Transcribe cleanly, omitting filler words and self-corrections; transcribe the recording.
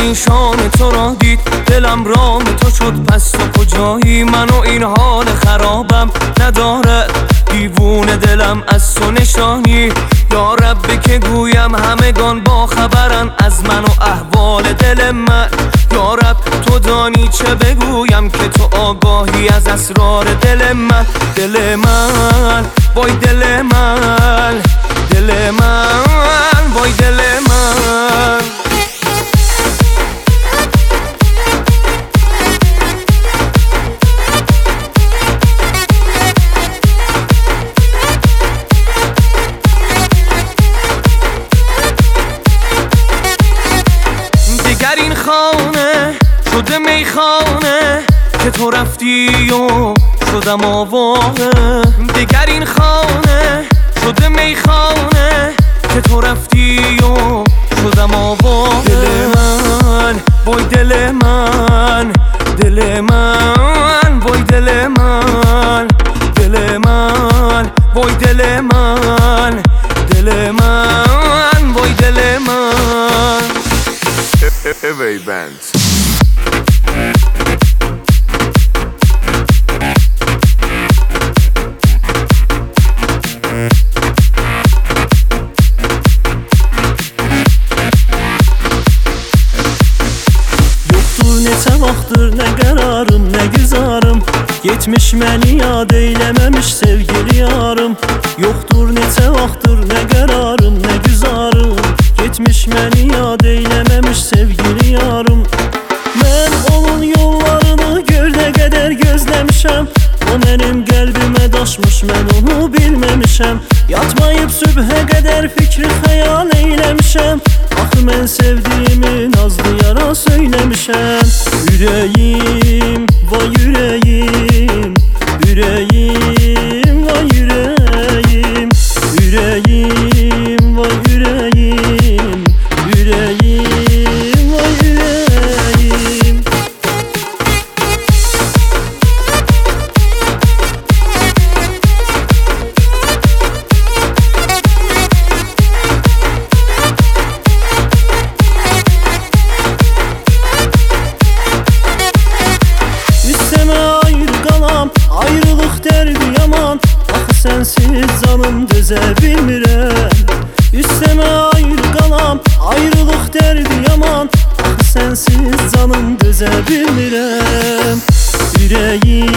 پریشان تو را دید، دلم رام تو شد. پس تو کجایی؟ من و این حال خرابم نداره، دیوونه دلم از تو نشانی. یا رب که گویم همگان با خبرن از من و احوال دل من. یا رب تو دانی چه بگویم که تو آگاهی از اسرار دل من. دل من وای دل من، دل من وای دل من. دیگر این خانه شده میخانه که تو رفتی و شدم آواره. دیگر این خانه شده میخانه که تو رفتی و شدم آواره. دل من وای دل من، دل من وای دل من، دل من وای دل من، دل من وای دل من. Every band. Yoktur neçə vaxtdır nə qərarım, nə güzarım, getmiş məni yad eyləməmiş sevgili yarım. Yoxdur neçə vaxtdır nə qərarım, nə güzarım, getmiş məni yad eyləməmiş sevgili yarım. Mən onun yollarını göldə qədər gözləmişəm, o mənim qəlbimə daşmış, mən onu bilməmişəm. Yatmayıb sübhə qədər fikri xəyal eyləmişəm, axı mən sevdiyimi nazlı yara söyləmişəm. Ürəyim, vay ürəyim, ürəyim, vay ürəyim, ürəyim, vay ürəyim, ürəyim, vay ürəyim. Ayrılıq dərdi yaman, axı sənsiz canım dözə bilmirəm. Üstəmə ayrı qalam, ayrılıq dərdi yaman, axı sənsiz canım dözə bilmirəm. Ürəyim